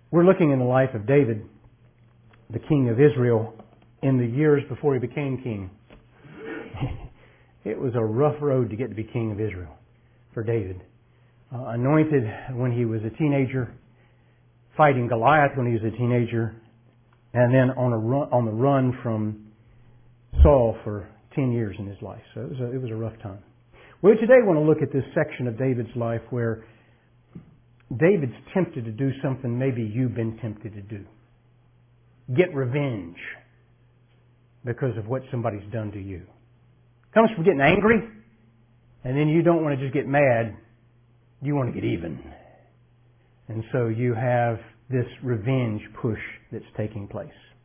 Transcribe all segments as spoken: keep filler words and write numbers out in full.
We're looking in the life of David, the king of Israel, in the years before he became king. It was a rough road to get to be king of Israel for David. Uh, anointed when he was a teenager, fighting Goliath when he was a teenager, and then on a run, on the run from Saul for ten years in his life. So it was a, it was a rough time. We today want to look at this section of David's life where David's tempted to do something maybe you've been tempted to do. Get revenge because of what somebody's done to you. It comes from getting angry, and then you don't want to just get mad. You want to get even. And so you have this revenge push that's taking place.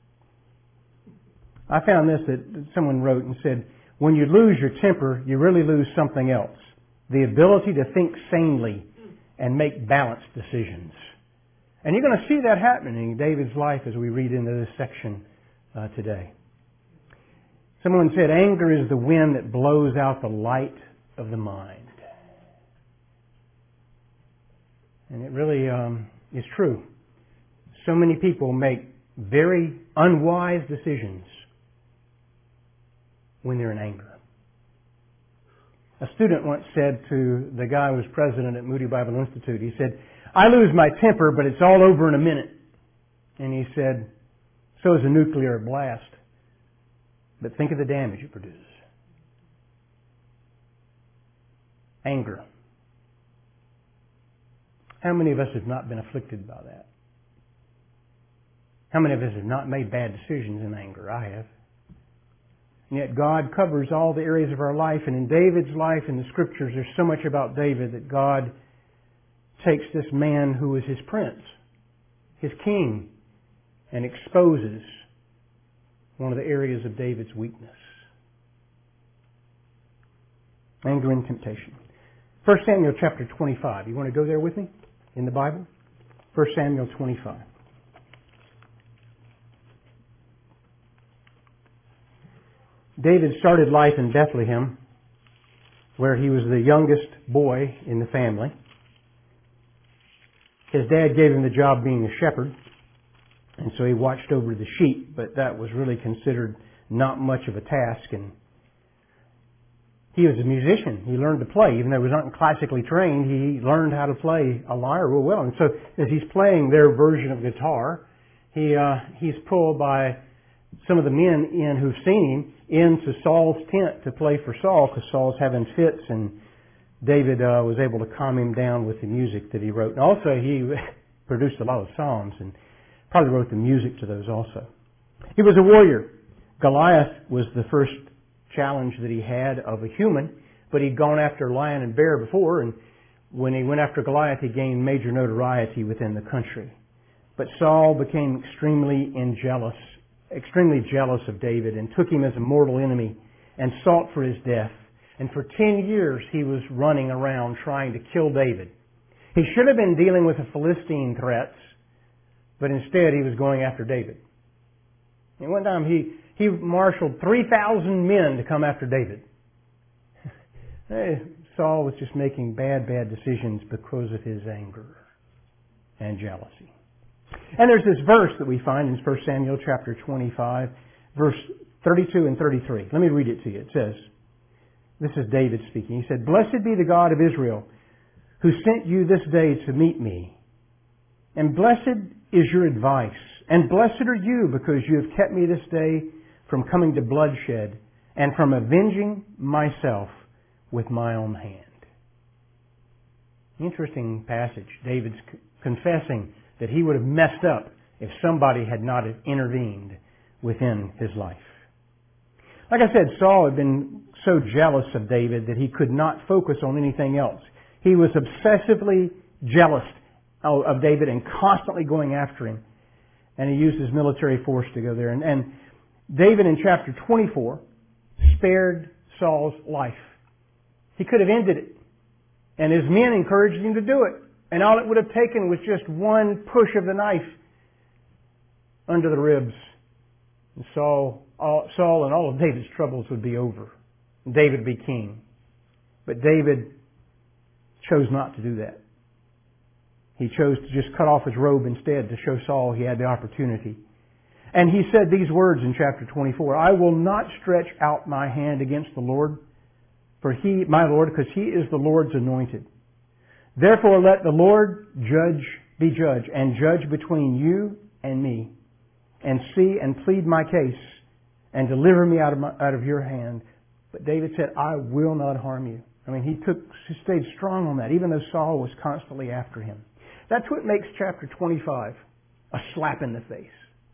I found this that someone wrote and said, when you lose your temper, you really lose something else. The ability to think sanely and make balanced decisions. And you're going to see that happening in David's life as we read into this section uh, today. Someone said, anger is the wind that blows out the light of the mind. And it really um, is true. So many people make very unwise decisions when they're in anger. A student once said to the guy who was president at Moody Bible Institute, he said, I lose my temper, but it's all over in a minute. And he said, so is a nuclear blast. But think of the damage it produces. Anger. How many of us have not been afflicted by that? How many of us have not made bad decisions in anger? I have. And yet God covers all the areas of our life. And in David's life, in the Scriptures, there's so much about David that God takes this man who was his prince, his king, and exposes one of the areas of David's weakness. Anger and temptation. First Samuel chapter twenty-five. You want to go there with me in the Bible? First Samuel twenty-five. David started life in Bethlehem, where he was the youngest boy in the family. His dad gave him the job being a shepherd, and so he watched over the sheep, but that was really considered not much of a task. And he was a musician. He learned to play. Even though he was not classically trained, he learned how to play a lyre real well. And so as he's playing their version of guitar, he uh, he's pulled by some of the men in who've seen him into Saul's tent to play for Saul, because Saul's having fits, and David uh, was able to calm him down with the music that he wrote. And also he produced a lot of psalms and probably wrote the music to those also. He was a warrior. Goliath was the first challenge that he had of a human, but he'd gone after lion and bear before, and when he went after Goliath, he gained major notoriety within the country. But Saul became extremely jealous, extremely jealous of David, and took him as a mortal enemy and sought for his death. And for ten years he was running around trying to kill David. He should have been dealing with the Philistine threats, but instead he was going after David. And one time he, he marshaled three thousand men to come after David. Saul was just making bad, bad decisions because of his anger and jealousy. And there's this verse that we find in First Samuel chapter twenty-five, verse thirty-two and thirty-three. Let me read it to you. It says, this is David speaking. He said, Blessed be the God of Israel, who sent you this day to meet me. And blessed is your advice. And blessed are you, because you have kept me this day from coming to bloodshed and from avenging myself with my own hand. Interesting passage. David's confessing that he would have messed up if somebody had not intervened within his life. Like I said, Saul had been so jealous of David that he could not focus on anything else. He was obsessively jealous of David and constantly going after him. And he used his military force to go there. And, and David in chapter twenty-four spared Saul's life. He could have ended it. And his men encouraged him to do it. And all it would have taken was just one push of the knife under the ribs. And Saul, all, Saul and all of David's troubles would be over. David would be king. But David chose not to do that. He chose to just cut off his robe instead to show Saul he had the opportunity. And he said these words in chapter twenty-four, I will not stretch out my hand against the Lord, for he, my Lord, because he is the Lord's anointed. Therefore let the Lord judge, be judge, and judge between you and me, and see and plead my case, and deliver me out of my, out of your hand. But David said, I will not harm you. I mean, he took, he stayed strong on that, even though Saul was constantly after him. That's what makes chapter twenty-five a slap in the face.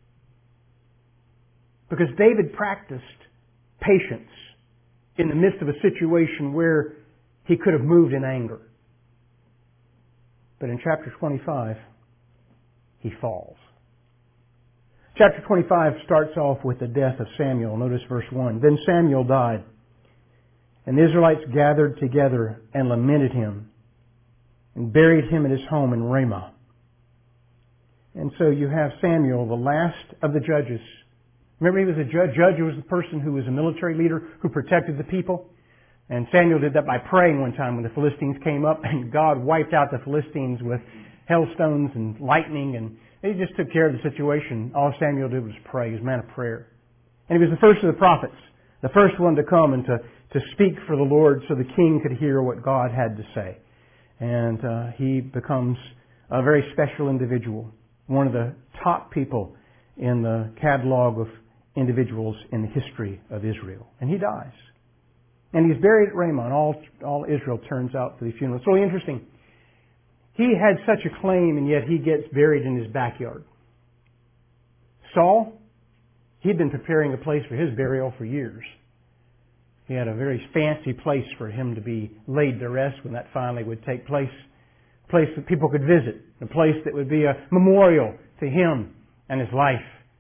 Because David practiced patience in the midst of a situation where he could have moved in anger. But in chapter twenty-five, he falls. Chapter twenty-five starts off with the death of Samuel. Notice verse one. Then Samuel died, and the Israelites gathered together and lamented him, and buried him in his home in Ramah. And so you have Samuel, the last of the judges. Remember, he was a judge. Judge was the person who was a military leader who protected the people. And Samuel did that by praying one time when the Philistines came up, and God wiped out the Philistines with hailstones and lightning, and he just took care of the situation. All Samuel did was pray. He was a man of prayer. And he was the first of the prophets, the first one to come and to, to speak for the Lord so the king could hear what God had to say. And uh, he becomes a very special individual, one of the top people in the catalog of individuals in the history of Israel. And he dies. And he's buried at Ramah, and all, all Israel turns out for the funeral. It's really interesting. He had such a claim, and yet he gets buried in his backyard. Saul, he'd been preparing a place for his burial for years. He had a very fancy place for him to be laid to rest when that finally would take place. A place that people could visit. A place that would be a memorial to him and his life.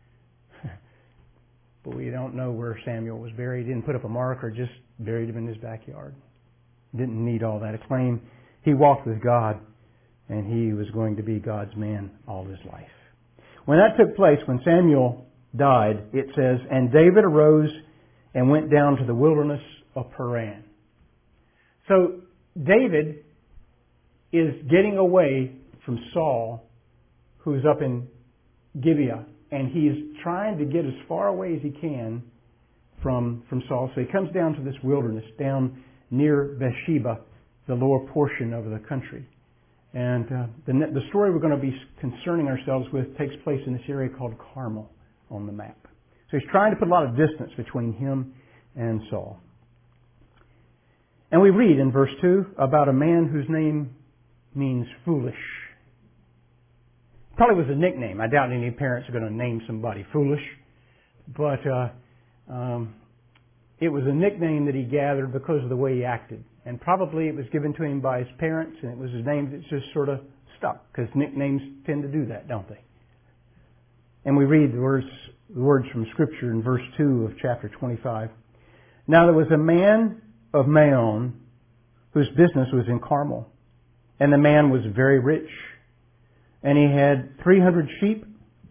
But we don't know where Samuel was buried. He didn't put up a marker, just buried him in his backyard. Didn't need all that acclaim. He walked with God, and he was going to be God's man all his life. When that took place, when Samuel died, it says, and David arose and went down to the wilderness of Paran. So David is getting away from Saul, who's up in Gibeah, and he is trying to get as far away as he can from, from Saul. So he comes down to this wilderness, down near Beersheba, the lower portion of the country. And uh, the, the story we're going to be concerning ourselves with takes place in this area called Carmel on the map. So he's trying to put a lot of distance between him and Saul. And we read in verse two about a man whose name means foolish. Probably was a nickname. I doubt any parents are going to name somebody foolish. But uh, um, it was a nickname that he gathered because of the way he acted. And probably it was given to him by his parents, and it was his name that just sort of stuck, because nicknames tend to do that, don't they? And we read the words, the words from Scripture in verse two of chapter twenty-five. Now there was a man of Maon whose business was in Carmel, and the man was very rich. And he had three hundred sheep,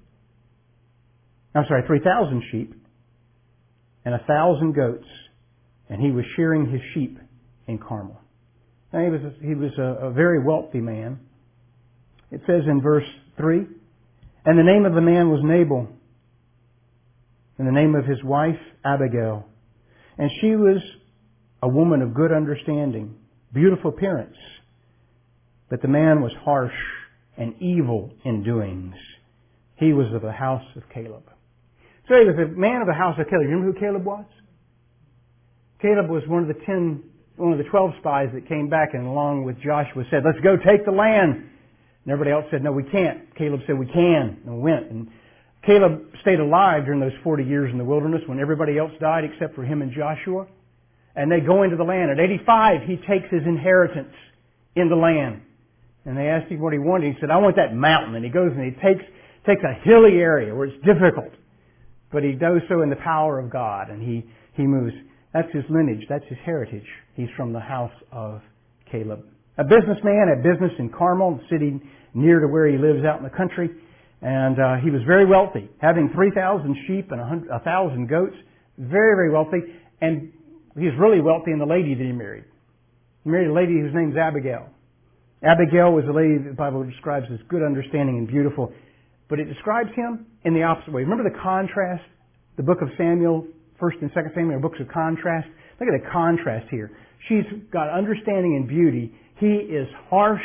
I'm sorry, three thousand sheep, and a thousand goats, and he was shearing his sheep in Carmel. Now he was a, he was a, a very wealthy man. It says in verse three, and the name of the man was Nabal, and the name of his wife Abigail. And she was a woman of good understanding, beautiful appearance. But the man was harsh and evil in doings. He was of the house of Caleb. So he was a man of the house of Caleb. You remember who Caleb was? Caleb was one of the ten, one of the twelve spies that came back and along with Joshua said, let's go take the land. And everybody else said, no, we can't. Caleb said, we can. And we went. And Caleb stayed alive during those forty years in the wilderness when everybody else died except for him and Joshua. And they go into the land. At eighty-five, he takes his inheritance in the land. And they asked him what he wanted. He said, I want that mountain. And he goes and he takes, takes a hilly area where it's difficult. But he does so in the power of God. And he, he moves. That's his lineage. That's his heritage. He's from the house of Caleb. A businessman, a business in Carmel, the city near to where he lives out in the country. And uh, he was very wealthy, having three thousand sheep and one thousand goats. Very, very wealthy. And he's really wealthy in the lady that he married. He married a lady whose name's Abigail. Abigail was a lady that the Bible describes as good, understanding, and beautiful. But it describes him in the opposite way. Remember the contrast? The book of Samuel, First and Second Samuel are books of contrast. Look at the contrast here. She's got understanding and beauty. He is harsh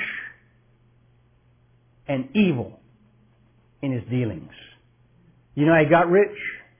and evil in his dealings. You know, he got rich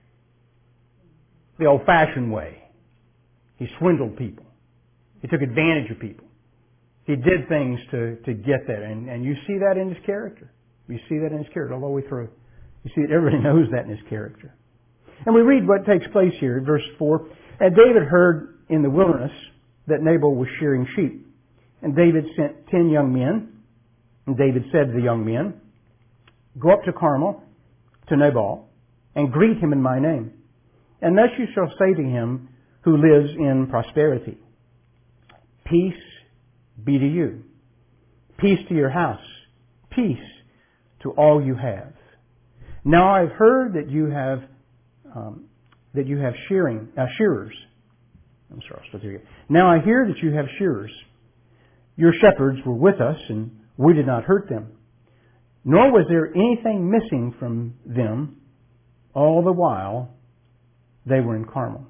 the old-fashioned way. He swindled people. He took advantage of people. He did things to, to get that. And, and you see that in his character. You see that in his character all the way through. You see, everybody knows that in his character. And we read what takes place here, verse four. And David heard in the wilderness that Nabal was shearing sheep. And David sent ten young men. And David said to the young men, "Go up to Carmel, to Nabal, and greet him in my name. And thus you shall say to him who lives in prosperity, Peace be to you. Peace to your house. Peace to all you have. Now I've heard that you have um, that you have shearing uh, shearers. I'm sorry, I'll start there again. Now I hear that you have shearers. Your shepherds were with us, and we did not hurt them. Nor was there anything missing from them all the while they were in Carmel.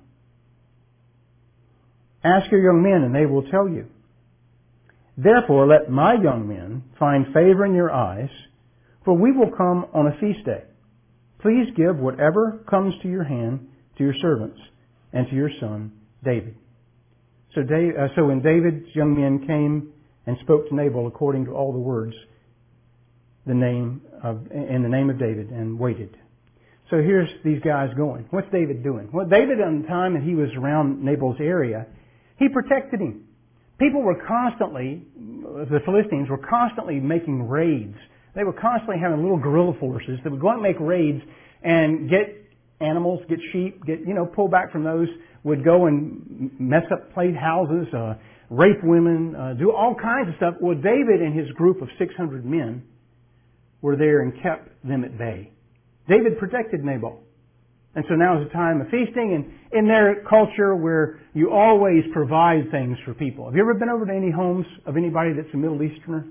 Ask your young men, and they will tell you. Therefore, let my young men find favor in your eyes, for we will come on a feast day. Please give whatever comes to your hand to your servants and to your son David." So, David, uh, so when David's young men came and spoke to Nabal according to all the words, the name of in the name of David, and waited. So here's these guys going. What's David doing? Well, David, on the time that he was around Nabal's area, he protected him. People were constantly, the Philistines were constantly making raids. They were constantly having little guerrilla forces that would go out and make raids and get animals, get sheep, get, you know, pull back from those, would go and mess up plate houses, uh, rape women, uh, do all kinds of stuff. Well, David and his group of six hundred men were there and kept them at bay. David protected Nabal. And so now is a time of feasting, and in their culture where you always provide things for people. Have you ever been over to any homes of anybody that's a Middle Easterner?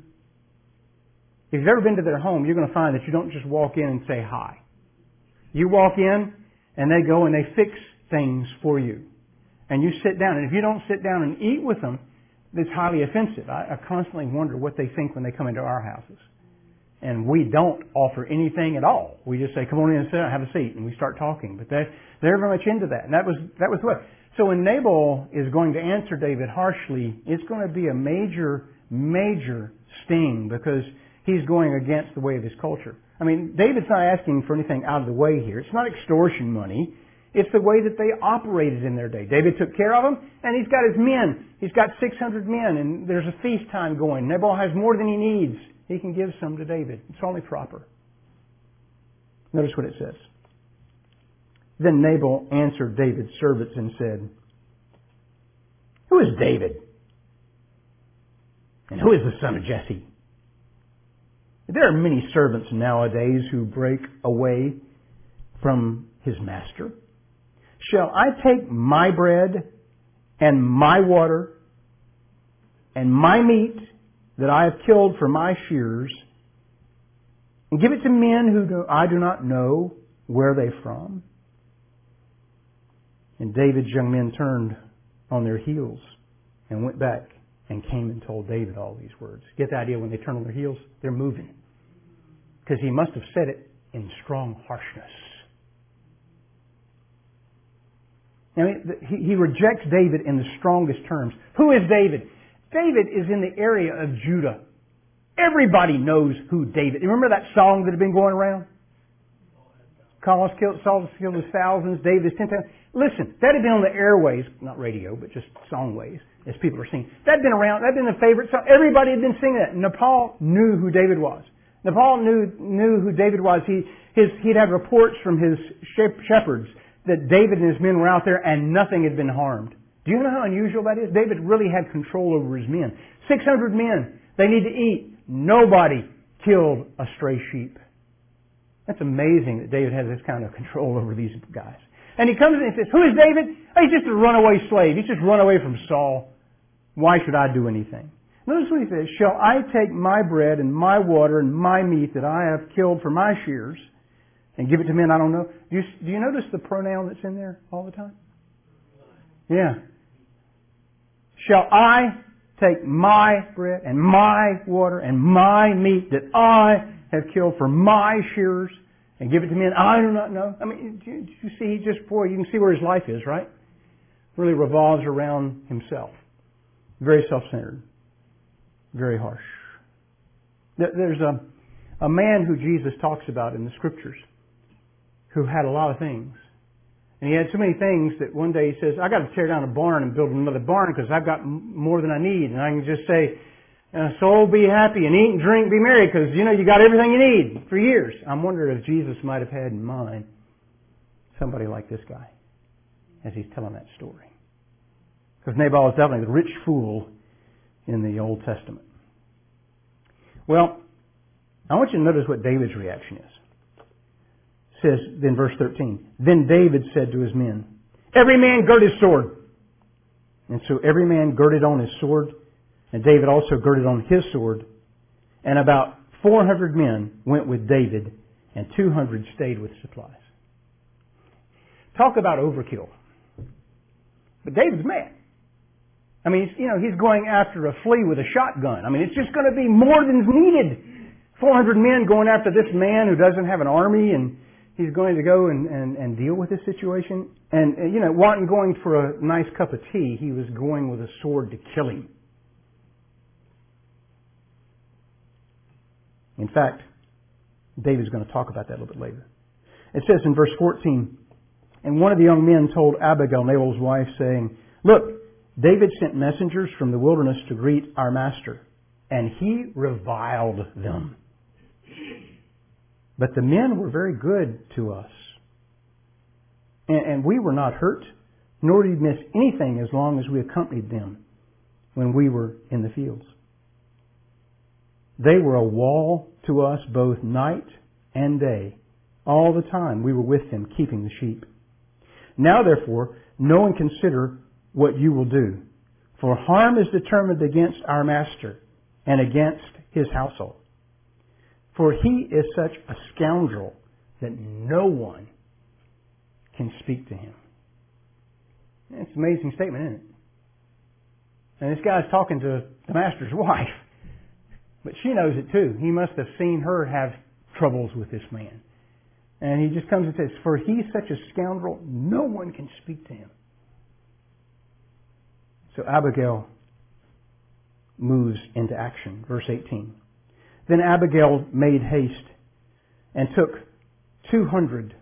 If you've ever been to their home, you're going to find that you don't just walk in and say hi. You walk in, and they go and they fix things for you. And you sit down. And if you don't sit down and eat with them, it's highly offensive. I, I constantly wonder what they think when they come into our houses. And we don't offer anything at all. We just say, "Come on in and sit down, have a seat," and we start talking. But they, they're very much into that. And that was that was what. So when Nabal is going to answer David harshly, it's going to be a major, major sting, because he's going against the way of his culture. I mean, David's not asking for anything out of the way here. It's not extortion money. It's the way that they operated in their day. David took care of them, and he's got his men. He's got six hundred men, and there's a feast time going. Nabal has more than he needs. He can give some to David. It's only proper. Notice what it says. Then Nabal answered David's servants and said, "Who is David? And who is the son of Jesse? There are many servants nowadays who break away from his master. Shall I take my bread and my water and my meat that I have killed for my shearers and give it to men who do, I do not know where they're from?" And David's young men turned on their heels and went back and came and told David all these words. Get the idea, when they turn on their heels, they're moving. Because he must have said it in strong harshness. Now, he, he rejects David in the strongest terms. Who is David? David is in the area of Judah. Everybody knows who David is. Remember that song that had been going around? Saul has killed, Saul has killed his thousands, David is ten thousand. Listen, that had been on the airways, not radio, but just songways, as people are singing. That had been around, that had been the favorite song. Everybody had been singing that. Nabal knew who David was. Nabal knew, knew who David was. He, his, he'd had reports from his shepherds that David and his men were out there and nothing had been harmed. Do you know how unusual that is? David really had control over his men. six hundred men. They need to eat. Nobody killed a stray sheep. That's amazing that David has this kind of control over these guys. And he comes in and says, "Who is David? Oh, he's just a runaway slave. He's just run away from Saul. Why should I do anything?" Notice what he says, shall I take my bread and my water and my meat that I have killed for my shears and give it to men I don't know? Do you, do you notice the pronoun that's in there all the time? Yeah. Shall I take my bread and my water and my meat that I have killed for my shearers and give it to men I do not know? I mean, do you, do you see, he just, boy, you can see where his life is, right? Really revolves around himself. Very self-centered. Very harsh. There's a, a man who Jesus talks about in the Scriptures who had a lot of things. And he had so many things that one day he says, I got to tear down a barn and build another barn because I've got more than I need. And I can just say, soul, be happy and eat and drink, be merry because, you know, you got everything you need for years. I'm wondering if Jesus might have had in mind somebody like this guy as he's telling that story. Because Nabal is definitely the rich fool in the Old Testament. Well, I want you to notice what David's reaction is. It says in verse thirteen, then David said to his men, every man gird his sword. And so every man girded on his sword, and David also girded on his sword. And about four hundred men went with David, and two hundred stayed with supplies. Talk about overkill. But David's mad. I mean, you know, he's going after a flea with a shotgun. I mean, it's just going to be more than's needed. four hundred men going after this man who doesn't have an army, and he's going to go and, and, and deal with this situation. And, you know, wasn't going for a nice cup of tea. He was going with a sword to kill him. In fact, David's going to talk about that a little bit later. It says in verse fourteen, and one of the young men told Abigail, Nabal's wife, saying, look, David sent messengers from the wilderness to greet our master, and he reviled them. But the men were very good to us, and, and we were not hurt, nor did we miss anything as long as we accompanied them when we were in the fields. They were a wall to us both night and day. All the time we were with them, keeping the sheep. Now, therefore, know and consider what you will do. For harm is determined against our master and against his household. For he is such a scoundrel that no one can speak to him. It's an amazing statement, isn't it? And this guy's talking to the master's wife. But she knows it too. He must have seen her have troubles with this man. And he just comes and says, for he's such a scoundrel, no one can speak to him. So Abigail moves into action. Verse eighteen. Then Abigail made haste and took two hundred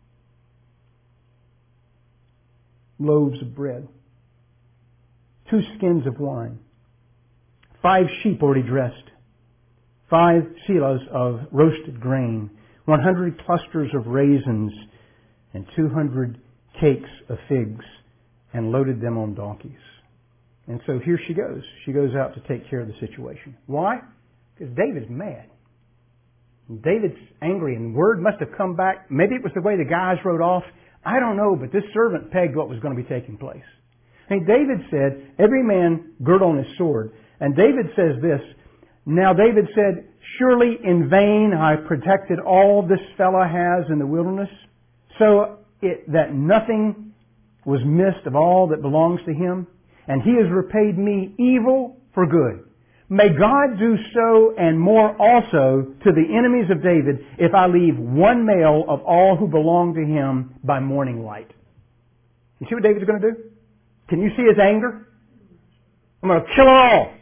loaves of bread, two skins of wine, five sheep already dressed, five silos of roasted grain, one hundred clusters of raisins, and two hundred cakes of figs, and loaded them on donkeys. And so here she goes. She goes out to take care of the situation. Why? Because David's mad. David's angry, and word must have come back. Maybe it was the way the guys rode off. I don't know, but this servant pegged what was going to be taking place. And David said, every man gird on his sword. And David says this, now David said, surely in vain I protected all this fellow has in the wilderness, so it, that nothing was missed of all that belongs to him. And he has repaid me evil for good. May God do so and more also to the enemies of David if I leave one male of all who belong to him by morning light. You see what David's going to do? Can you see his anger? I'm going to kill them all.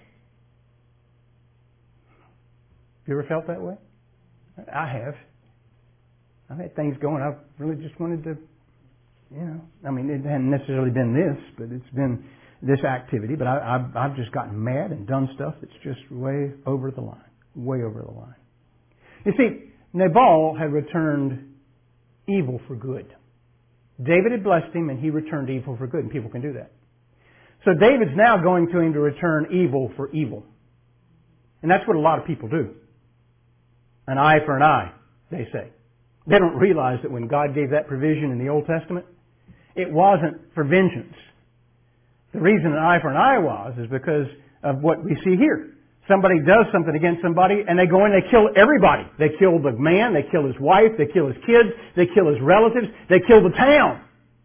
You ever felt that way? I have. I've had things going. I've really just wanted to, you know, I mean, it hadn't necessarily been this, but it's been this activity, but I, I've, I've just gotten mad and done stuff that's just way over the line. Way over the line. You see, Nabal had returned evil for good. David had blessed him and he returned evil for good, and people can do that. So David's now going to him to return evil for evil. And that's what a lot of people do. An eye for an eye, they say. They don't realize that when God gave that provision in the Old Testament, it wasn't for vengeance. The reason an eye for an eye was is because of what we see here. Somebody does something against somebody and they go in and they kill everybody. They kill the man, they kill his wife, they kill his kids, they kill his relatives, they kill the town.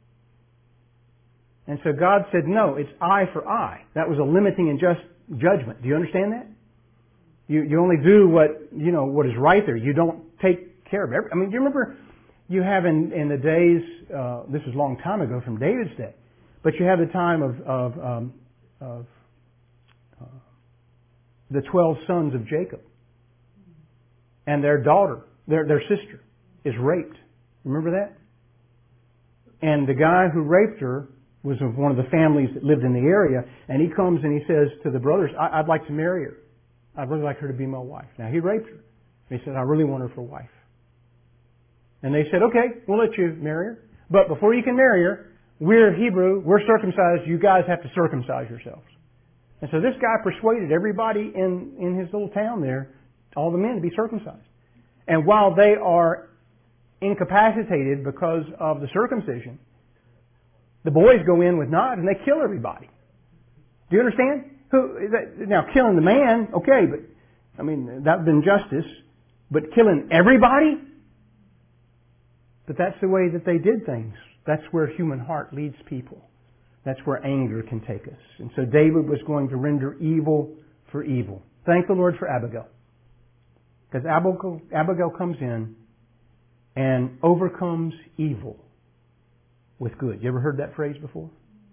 And so God said, no, it's eye for eye. That was a limiting and just judgment. Do you understand that? You you only do what, you know, what is right there. You don't take care of every... I mean, do you remember you have in, in the days, uh, this was a long time ago from David's day, but you have the time of, of, um, of uh, the twelve sons of Jacob. And their daughter, their, their sister, is raped. Remember that? And the guy who raped her was of one of the families that lived in the area, and he comes and he says to the brothers, I, I'd like to marry her. I'd really like her to be my wife. Now, he raped her. And he said, I really want her for wife. And they said, okay, we'll let you marry her. But before you can marry her, we're Hebrew, we're circumcised, you guys have to circumcise yourselves. And so this guy persuaded everybody in, in his little town there, all the men, to be circumcised. And while they are incapacitated because of the circumcision, the boys go in with knives and they kill everybody. Do you understand? Who, now, killing the man, okay, but, I mean, that would have been justice. But killing everybody? But that's the way that they did things. That's where human heart leads people. That's where anger can take us. And so David was going to render evil for evil. Thank the Lord for Abigail. Because Abigail, Abigail comes in and overcomes evil with good. You ever heard that phrase before?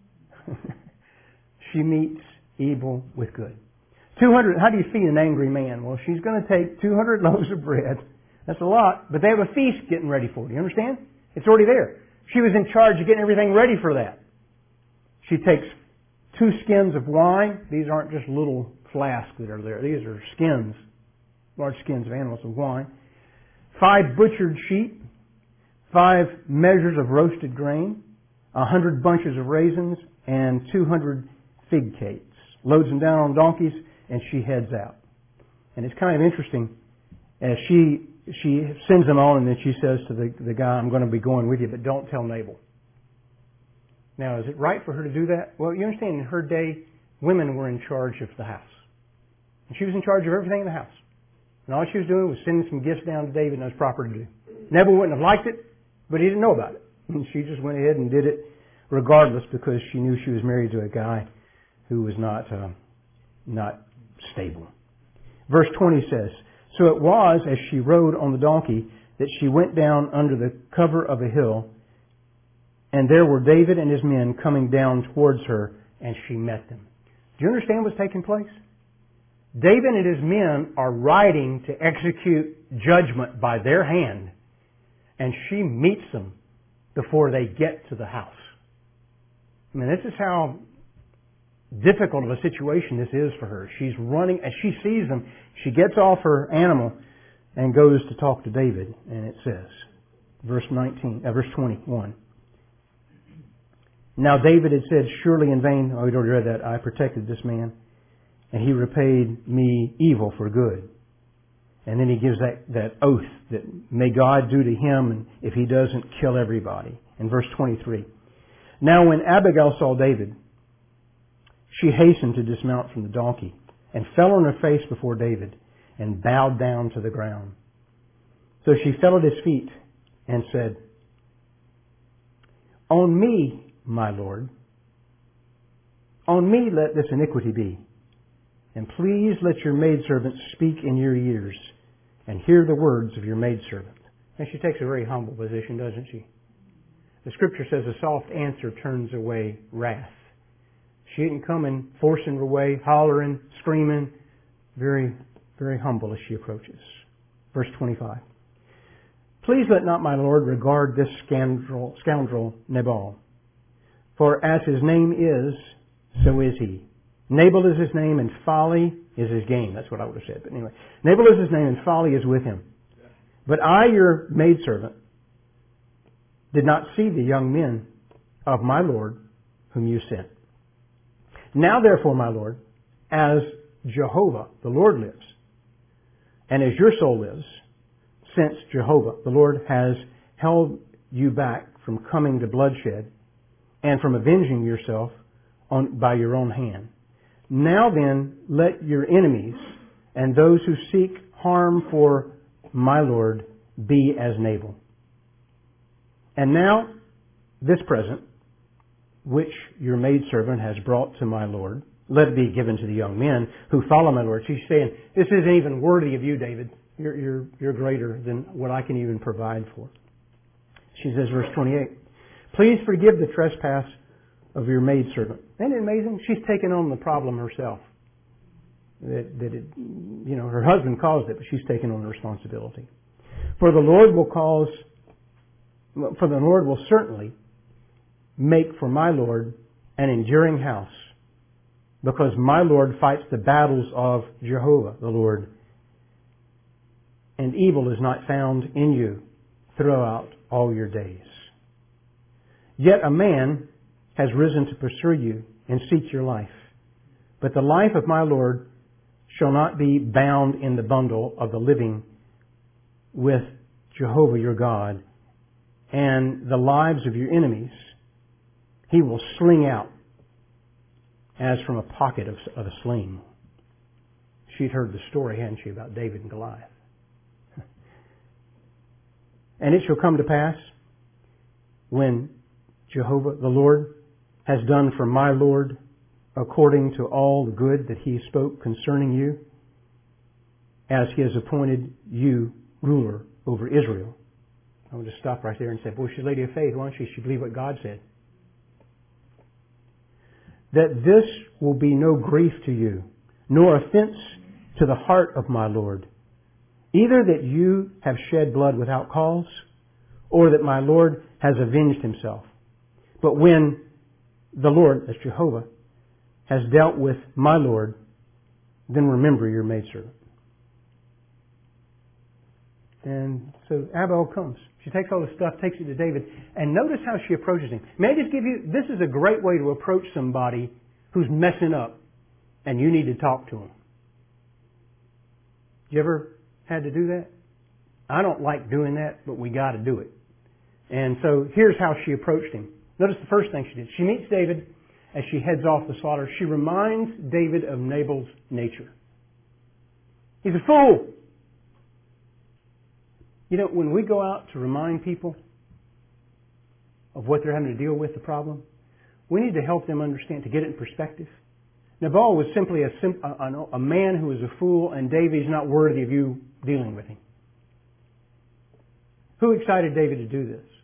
She meets evil with good. two hundred, how do you feed an angry man? Well, she's going to take two hundred loaves of bread. That's a lot. But they have a feast getting ready for it. You understand? It's already there. She was in charge of getting everything ready for that. She takes two skins of wine. These aren't just little flasks that are there. These are skins, large skins of animals of wine. Five butchered sheep. Five measures of roasted grain. A hundred bunches of raisins. And two hundred fig cakes. Loads them down on donkeys, and she heads out. And it's kind of interesting as she she sends them on, and then she says to the, the guy, I'm going to be going with you, but don't tell Nabal. Now, is it right for her to do that? Well, you understand, in her day, women were in charge of the house. And she was in charge of everything in the house. And all she was doing was sending some gifts down to David, and it was proper to do. Nabal wouldn't have liked it, but he didn't know about it. And she just went ahead and did it regardless because she knew she was married to a guy who was not uh, not stable. Verse twenty says, So it was, as she rode on the donkey, that she went down under the cover of a hill, and there were David and his men coming down towards her, and she met them. Do you understand what's taking place? David and his men are riding to execute judgment by their hand, and she meets them before they get to the house. I mean, this is how difficult of a situation this is for her. She's running, as she sees them, she gets off her animal and goes to talk to David. And it says, verse nineteen, uh, verse twenty-one. Now David had said, surely in vain, oh, we'd already read that, I protected this man, and he repaid me evil for good. And then he gives that, that oath that may God do to him, and if he doesn't, kill everybody. In verse twenty-three. Now when Abigail saw David, she hastened to dismount from the donkey and fell on her face before David and bowed down to the ground. So she fell at his feet and said, On me, my Lord, on me let this iniquity be. And please let your maidservant speak in your ears and hear the words of your maidservant. And she takes a very humble position, doesn't she? The Scripture says a soft answer turns away wrath. She didn't come and forcing her way, hollering, screaming. Very, very humble as she approaches. Verse twenty-five. Please let not my Lord regard this scoundrel, scoundrel Nabal. For as his name is, so is he. Nabal is his name and folly is his gain. That's what I would have said. But anyway, Nabal is his name and folly is with him. But I, your maidservant, did not see the young men of my Lord whom you sent. Now therefore, my Lord, as Jehovah, the Lord, lives, and as your soul lives, since Jehovah, the Lord, has held you back from coming to bloodshed and from avenging yourself on, by your own hand, Now then, let your enemies and those who seek harm for my Lord be as Nabal. And now, this present, which your maidservant has brought to my Lord, let it be given to the young men who follow my Lord. She's saying, this isn't even worthy of you, David. You're, you're, you're greater than what I can even provide for. She says, verse twenty-eight, please forgive the trespass of your maidservant. Isn't it amazing? She's taken on the problem herself. That, that it, you know, her husband caused it, but she's taken on the responsibility. For the Lord will cause, for the Lord will certainly make for my Lord an enduring house, because my Lord fights the battles of Jehovah, the Lord, and evil is not found in you throughout all your days. Yet a man has risen to pursue you and seek your life. But the life of my Lord shall not be bound in the bundle of the living with Jehovah your God, and the lives of your enemies He will sling out as from a pocket of, of a sling. She'd heard the story, hadn't she, about David and Goliath. And it shall come to pass, when Jehovah the Lord has done for my Lord according to all the good that He spoke concerning you, as He has appointed you ruler over Israel. I want to stop right there and say, boy, she's a lady of faith, won't she? She believed what God said. That this will be no grief to you, nor offense to the heart of my Lord, either that you have shed blood without cause, or that my Lord has avenged Himself. But when the Lord, that's Jehovah, has dealt with my Lord, then remember your maidservant. And so Abigail comes. She takes all the stuff, takes it to David, and notice how she approaches him. May I just give you, this is a great way to approach somebody who's messing up and you need to talk to him. You ever had to do that? I don't like doing that, but we got to do it. And so here's how she approached him. Notice the first thing she did. She meets David as she heads off the slaughter. She reminds David of Nabal's nature. He's a fool. You know, when we go out to remind people of what they're having to deal with, the problem, we need to help them understand, to get it in perspective. Nabal was simply a, a, a man who was a fool, and David's not worthy of you dealing with him. Who excited David to do this?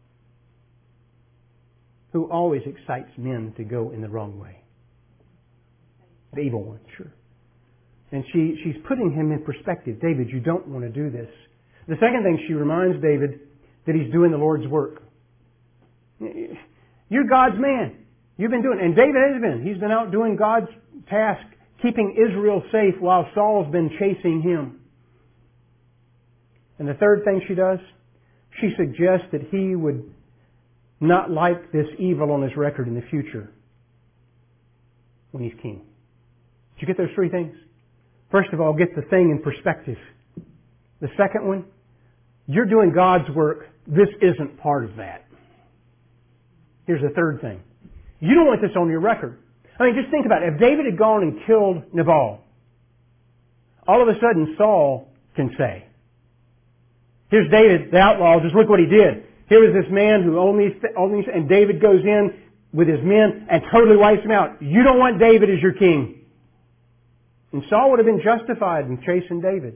Who always excites men to go in the wrong way? The evil one, sure. And she, she's putting him in perspective. David, you don't want to do this. The second thing, she reminds David that he's doing the Lord's work. You're God's man. You've been doing, and David has been. He's been out doing God's task, keeping Israel safe while Saul's been chasing him. And the third thing she does, she suggests that he would not like this evil on his record in the future when he's king. Did you get those three things? First of all, get the thing in perspective. The second one, you're doing God's work. This isn't part of that. Here's the third thing. You don't want this on your record. I mean, just think about it. If David had gone and killed Nabal, all of a sudden Saul can say, here's David, the outlaw, just look what he did. Here was this man who only, only, and David goes in with his men and totally wipes him out. You don't want David as your king. And Saul would have been justified in chasing David.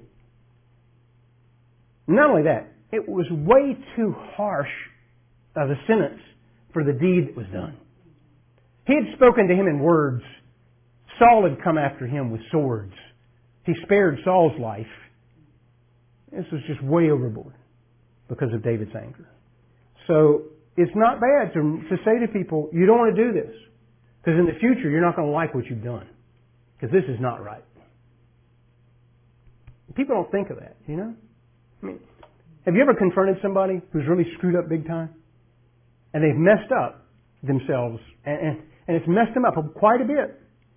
Not only that, it was way too harsh of a sentence for the deed that was done. He had spoken to him in words. Saul had come after him with swords. He spared Saul's life. This was just way overboard because of David's anger. So it's not bad to, to say to people, you don't want to do this. Because in the future, you're not going to like what you've done. Because this is not right. People don't think of that, you know? I mean, have you ever confronted somebody who's really screwed up big time? And they've messed up themselves, and, and, and it's messed them up quite a bit.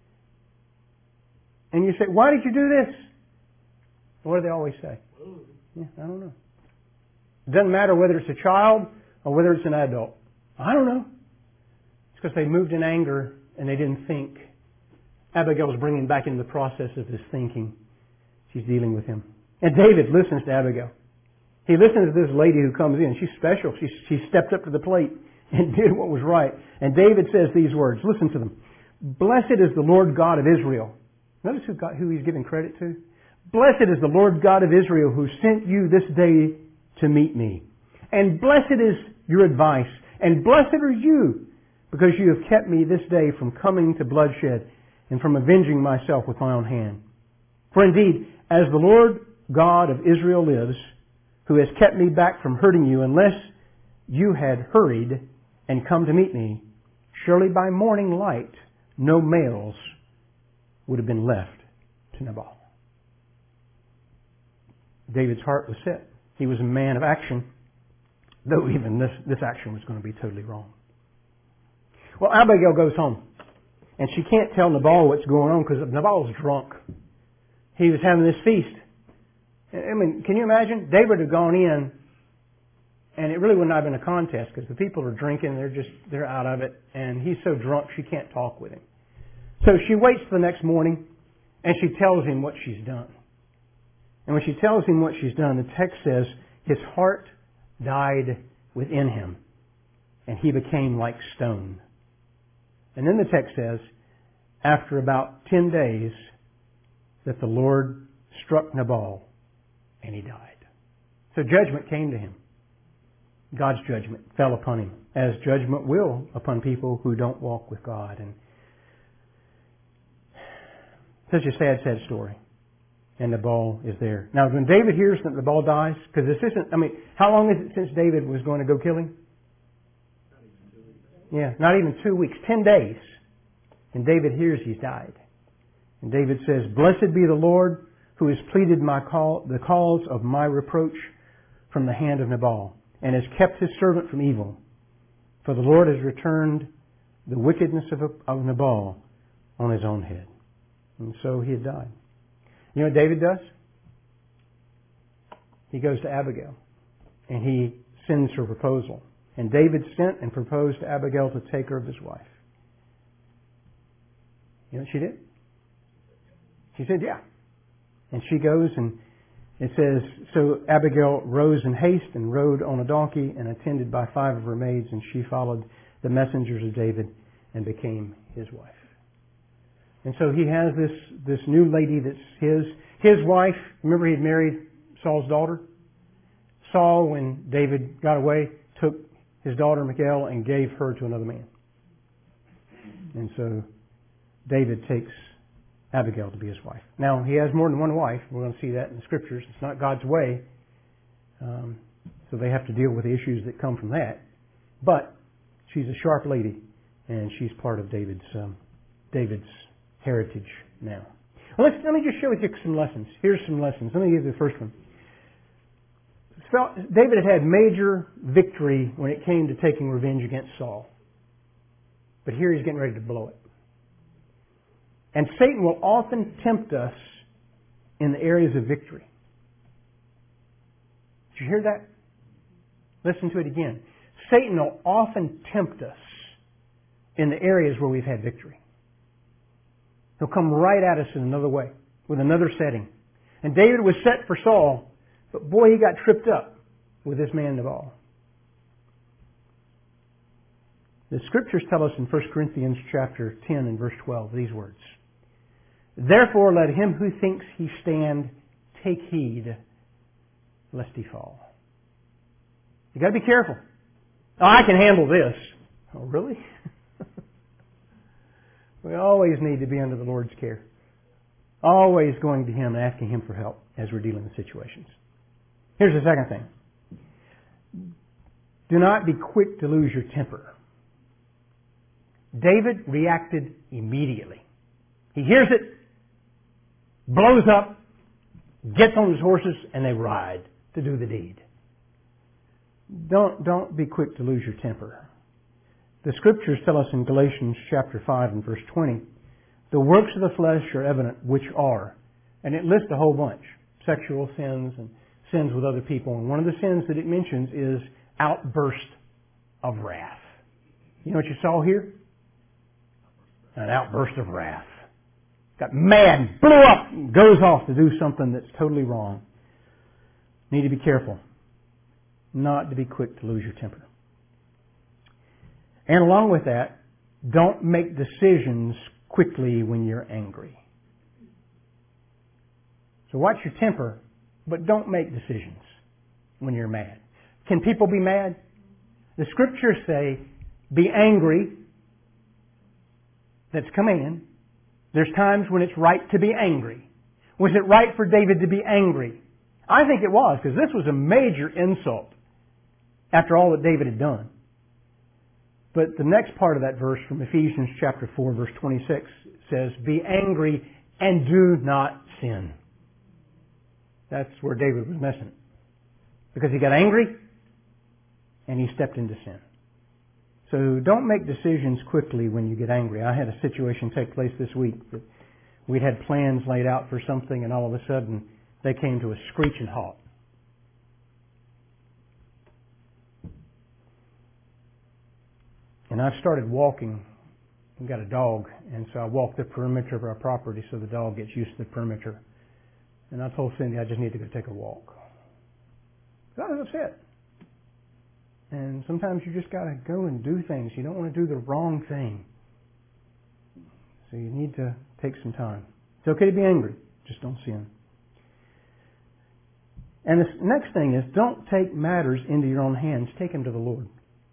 And you say, why did you do this? What do they always say? Yeah, I don't know. It doesn't matter whether it's a child or whether it's an adult. I don't know. It's because they moved in anger and they didn't think Abigail's bringing back into the process of his thinking. She's dealing with him. And David listens to Abigail. He listens to this lady who comes in. She's special. She, she stepped up to the plate and did what was right. And David says these words. Listen to them. Blessed is the Lord God of Israel. Notice who, God, who he's giving credit to. Blessed is the Lord God of Israel who sent you this day to meet me. And blessed is your advice. And blessed are you because you have kept me this day from coming to bloodshed and from avenging myself with my own hand. For indeed, as the Lord God of Israel lives, who has kept me back from hurting you, unless you had hurried and come to meet me, surely by morning light no males would have been left to Nabal. David's heart was set. He was a man of action, though even this, this action was going to be totally wrong. Well, Abigail goes home, and she can't tell Nabal what's going on because Nabal's drunk. He was having this feast. I mean, can you imagine? David had gone in, and it really would not have been a contest because the people are drinking, they're just, they're out of it, and he's so drunk she can't talk with him. So she waits for the next morning, and she tells him what she's done. And when she tells him what she's done, the text says, his heart died within him, and he became like stone. And then the text says, after about ten days, that the Lord struck Nabal, and he died. So judgment came to him. God's judgment fell upon him, as judgment will upon people who don't walk with God. And such a sad, sad story. And Nabal is there. Now, when David hears that Nabal dies, because this isn't, I mean, how long is it since David was going to go kill him? Yeah, not even two weeks, ten days. And David hears he's died. And David says, blessed be the Lord who has pleaded my call, the cause of my reproach from the hand of Nabal, and has kept his servant from evil. For the Lord has returned the wickedness of, of Nabal on his own head. And so he had died. You know what David does? He goes to Abigail, and he sends her proposal. And David sent and proposed to Abigail to take her of his wife. You know what she did? She said, yeah. And she goes, and it says, so Abigail rose in haste and rode on a donkey and attended by five of her maids, and she followed the messengers of David and became his wife. And so he has this, this new lady that's his. His wife, remember he had married Saul's daughter? Saul, when David got away, took his daughter Michal and gave her to another man. And so David takes Abigail to be his wife. Now, he has more than one wife. We're going to see that in the Scriptures. It's not God's way. Um, so they have to deal with the issues that come from that. But she's a sharp lady, and she's part of David's um, David's heritage now. Well, let's, let me just share with you some lessons. Here's some lessons. Let me give you the first one. David had had major victory when it came to taking revenge against Saul. But here he's getting ready to blow it. And Satan will often tempt us in the areas of victory. Did you hear that? Listen to it again. Satan will often tempt us in the areas where we've had victory. He'll come right at us in another way, with another setting. And David was set for Saul, but boy, he got tripped up with this man Nabal. The Scriptures tell us in First Corinthians chapter ten and verse twelve these words. Therefore let him who thinks he stand take heed lest he fall. You got to be careful. Oh, I can handle this. Oh, really? We always need to be under the Lord's care. Always going to Him and asking Him for help as we're dealing with situations. Here's the second thing. Do not be quick to lose your temper. David reacted immediately. He hears it, blows up, gets on his horses, and they ride to do the deed. Don't, don't be quick to lose your temper. The Scriptures tell us in Galatians chapter five and verse twenty, the works of the flesh are evident, which are, and it lists a whole bunch, sexual sins and sins with other people. And one of the sins that it mentions is outburst of wrath. You know what you saw here? An outburst of wrath. got mad, blew up, and goes off to do something that's totally wrong. Need to be careful not to be quick to lose your temper. And along with that, don't make decisions quickly when you're angry. So watch your temper, but don't make decisions when you're mad. Can people be mad? The Scriptures say, be angry. That's command. There's times when it's right to be angry. Was it right for David to be angry? I think it was, because this was a major insult after all that David had done. But the next part of that verse from Ephesians chapter four, verse twenty-six says, be angry and do not sin. That's where David was messing. Because he got angry and he stepped into sin. So don't make decisions quickly when you get angry. I had a situation take place this week that we'd had plans laid out for something, and all of a sudden they came to a screeching halt. And I started walking. We've got a dog, and so I walked the perimeter of our property so the dog gets used to the perimeter. And I told Cindy I just need to go take a walk. I was upset. And sometimes you just got to go and do things. You don't want to do the wrong thing. So you need to take some time. It's okay to be angry. Just don't sin. And the next thing is, don't take matters into your own hands. Take them to the Lord.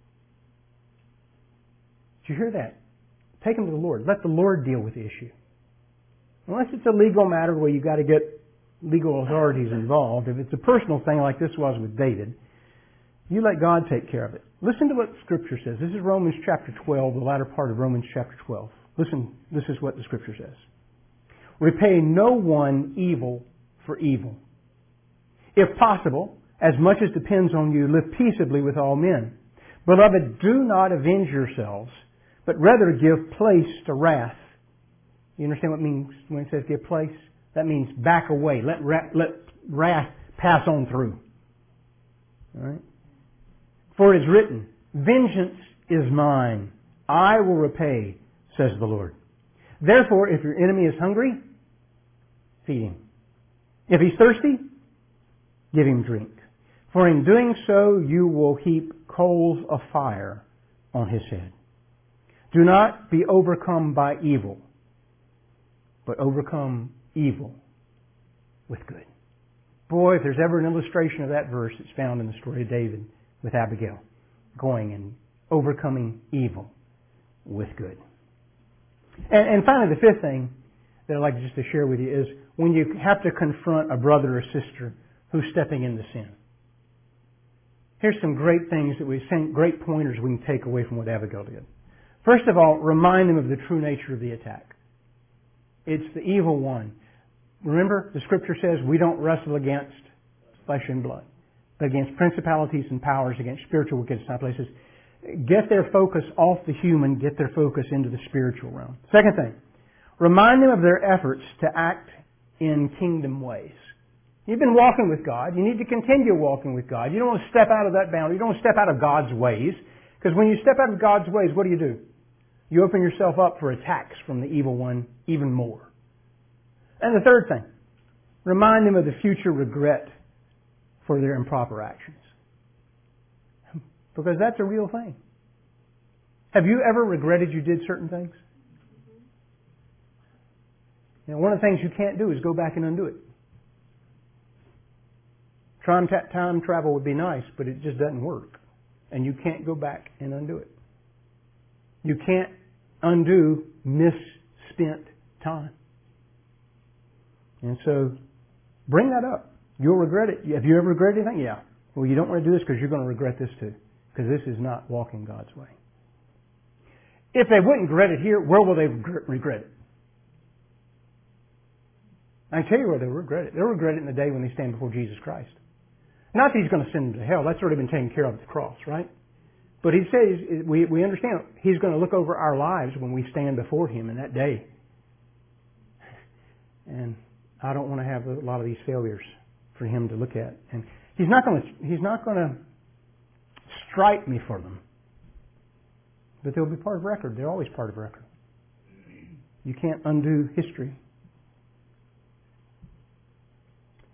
Did you hear that? Take them to the Lord. Let the Lord deal with the issue. Unless it's a legal matter where you've got to get legal authorities involved. If it's a personal thing like this was with David, you let God take care of it. Listen to what Scripture says. This is Romans chapter twelve, the latter part of Romans chapter twelve. Listen, this is what the Scripture says. Repay no one evil for evil. If possible, as much as depends on you, live peaceably with all men. Beloved, do not avenge yourselves, but rather give place to wrath. You understand what it means when it says give place? That means back away. Let, ra- let wrath pass on through. All right? For it is written, vengeance is mine. I will repay, says the Lord. Therefore, if your enemy is hungry, feed him. If he's thirsty, give him drink. For in doing so, you will heap coals of fire on his head. Do not be overcome by evil, but overcome evil with good. Boy, if there's ever an illustration of that verse, it's found in the story of David with Abigail, going and overcoming evil with good. And, and finally, the fifth thing that I'd like just to share with you is when you have to confront a brother or sister who's stepping into sin. Here's some great things that we've seen, great pointers we can take away from what Abigail did. First of all, remind them of the true nature of the attack. It's the evil one. Remember, the Scripture says we don't wrestle against flesh and blood, but against principalities and powers, against spiritual wickedness in high places. Get their focus off the human, get their focus into the spiritual realm. Second thing, remind them of their efforts to act in kingdom ways. You've been walking with God. You need to continue walking with God. You don't want to step out of that boundary. You don't want to step out of God's ways. Because when you step out of God's ways, what do you do? You open yourself up for attacks from the evil one even more. And the third thing, remind them of the future regret for their improper actions. Because that's a real thing. Have you ever regretted you did certain things? You know, one of the things you can't do is go back and undo it. Time, time travel would be nice, but it just doesn't work. And you can't go back and undo it. You can't undo misspent time. And so, bring that up. You'll regret it. Have you ever regretted anything? Yeah. Well, you don't want to do this because you're going to regret this too. Because this is not walking God's way. If they wouldn't regret it here, where will they regret it? I can tell you where they'll regret it. They'll regret it in the day when they stand before Jesus Christ. Not that He's going to send them to hell. That's already been taken care of at the cross, right? But He says, we, we understand, He's going to look over our lives when we stand before Him in that day. And I don't want to have a lot of these failures for Him to look at. And He's not going to, He's not going to strike me for them. But they'll be part of record. They're always part of record. You can't undo history.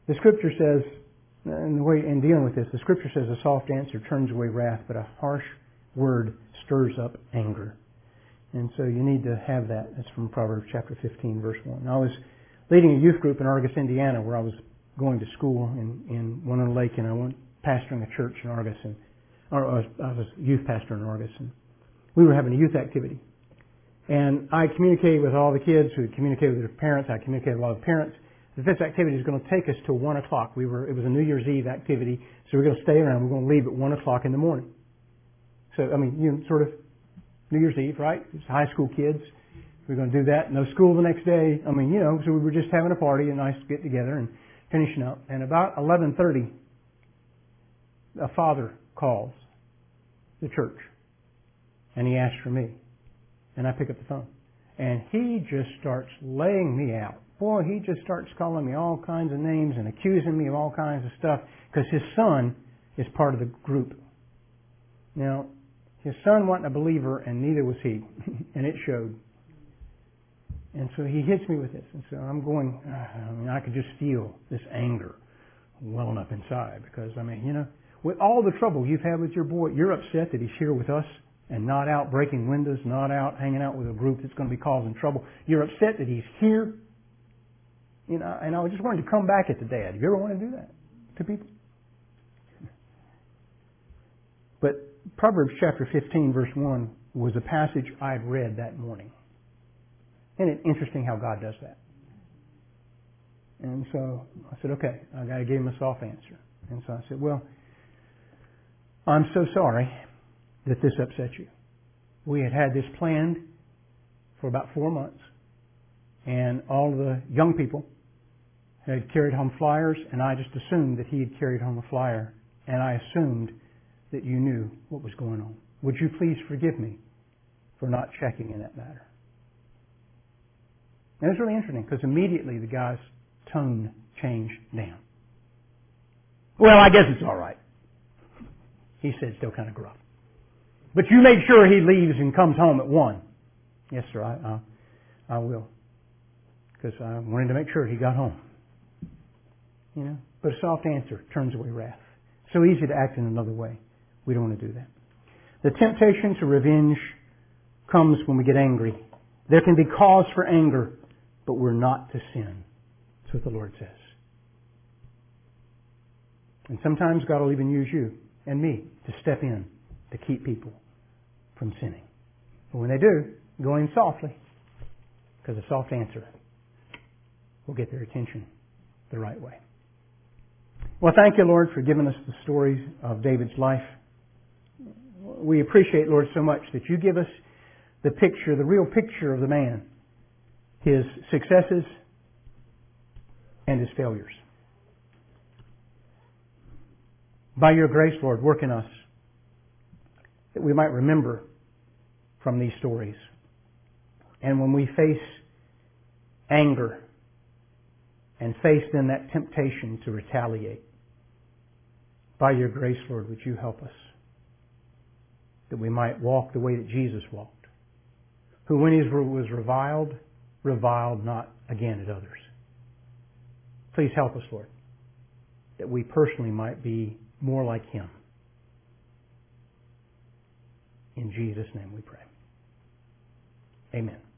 The Scripture says, in the way in dealing with this, the Scripture says a soft answer turns away wrath, but a harsh word stirs up anger. And so you need to have that. That's from Proverbs chapter fifteen, verse one. I was leading a youth group in Argus, Indiana, where I was going to school in, in Winona Lake, and I went pastoring a church in Argus, and or I was, I was a youth pastor in Argus, and we were having a youth activity. And I communicated with all the kids who had communicated with their parents. I communicated with a lot of parents that this activity is going to take us till one o'clock. We were, it was a New Year's Eve activity, so we're going to stay around. We're going to leave at one o'clock in the morning. So, I mean, you know, sort of New Year's Eve, right? It's high school kids. We're going to do that. No school the next day. I mean, you know, so we were just having a party, a nice get together and finishing up. And about eleven thirty, a father calls the church, and he asks for me. And I pick up the phone. And he just starts laying me out. Boy, he just starts calling me all kinds of names and accusing me of all kinds of stuff because his son is part of the group. Now, his son wasn't a believer and neither was he. And it showed. And so he hits me with this. And so I'm going, I mean, I could just feel this anger welling up inside because, I mean, you know, with all the trouble you've had with your boy, you're upset that he's here with us and not out breaking windows, not out hanging out with a group that's going to be causing trouble. You're upset that he's here. You know, and I just wanted to come back at the dad. You ever want to do that to people? But Proverbs chapter fifteen, verse one was a passage I'd read that morning. Isn't it interesting how God does that? And so I said, okay, I got to give him a soft answer. And so I said, well, I'm so sorry that this upset you. We had had this planned for about four months, and all the young people had carried home flyers, and I just assumed that he had carried home a flyer, and I assumed that you knew what was going on. Would you please forgive me for not checking in that matter? And it was really interesting because immediately the guy's tone changed down. Well, I guess it's all right. He said, still kind of gruff. But you make sure he leaves and comes home at one. Yes, sir, I, I, I will. Because I wanted to make sure he got home. You know, but a soft answer turns away wrath. So easy to act in another way. We don't want to do that. The temptation to revenge comes when we get angry. There can be cause for anger, but we're not to sin. That's what the Lord says. And sometimes God will even use you and me to step in to keep people from sinning. But when they do, go in softly, because a soft answer will get their attention the right way. Well, thank you, Lord, for giving us the stories of David's life. We appreciate, Lord, so much that you give us the picture, the real picture of the man, his successes and his failures. By your grace, Lord, work in us that we might remember from these stories. And when we face anger and face then that temptation to retaliate, by your grace, Lord, would you help us that we might walk the way that Jesus walked, who when he was reviled, reviled not again at others. Please help us, Lord, that we personally might be more like him. In Jesus' name we pray. Amen.